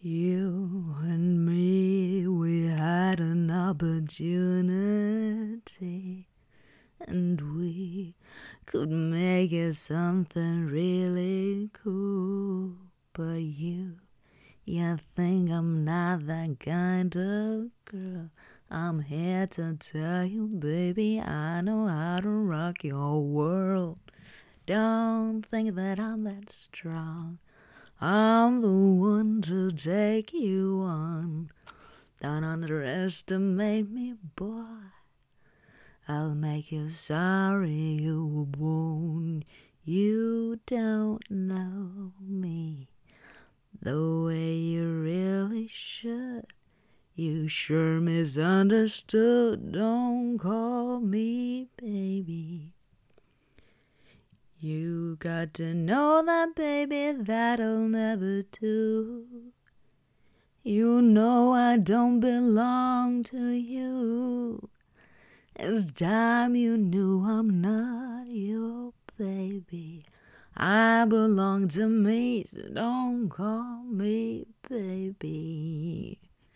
You and me, we had an opportunity, and we could make it something really cool. But you think I'm not that kind of girl. I'm here to tell you, baby, I know how to rock your world. Don't think that I'm that strong. I'm the one to take you on. Don't underestimate me, boy. I'll make you sorry you were born. You don't know me the way you really should. You sure misunderstood. Don't call me baby. You got to know that, baby, that'll never do. You know I don't belong to you. It's time you knew I'm not your baby. I belong to me, so don't call me baby.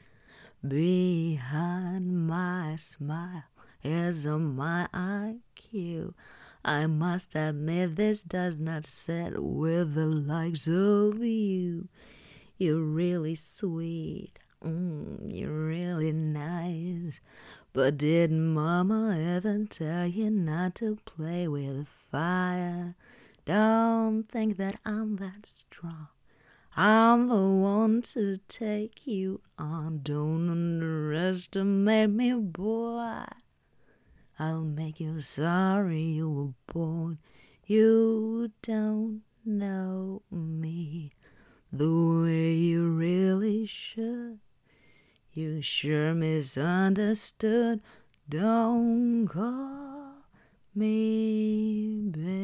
Behind my smile is my IQ. I must admit this does not set with the likes of you. You're really sweet, you're really nice. But did mama ever tell you not to play with fire? Don't think that I'm that strong. I'm the one to take you on. Don't underestimate me, boy. I'll make you sorry you were born. You don't know me the way you really should. You sure misunderstood. Don't call me baby.